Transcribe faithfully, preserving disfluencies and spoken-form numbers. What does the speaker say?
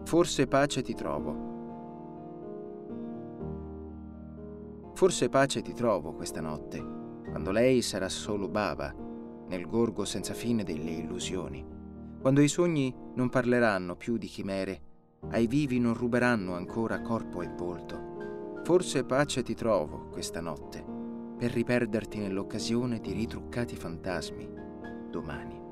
Forse pace ti trovo. Forse pace ti trovo questa notte, quando lei sarà solo bava, nel gorgo senza fine delle illusioni, quando i sogni non parleranno più di chimere, ai vivi non ruberanno ancora corpo e volto. Forse pace ti trovo questa notte, per riperderti nell'occasione di ritruccati fantasmi domani.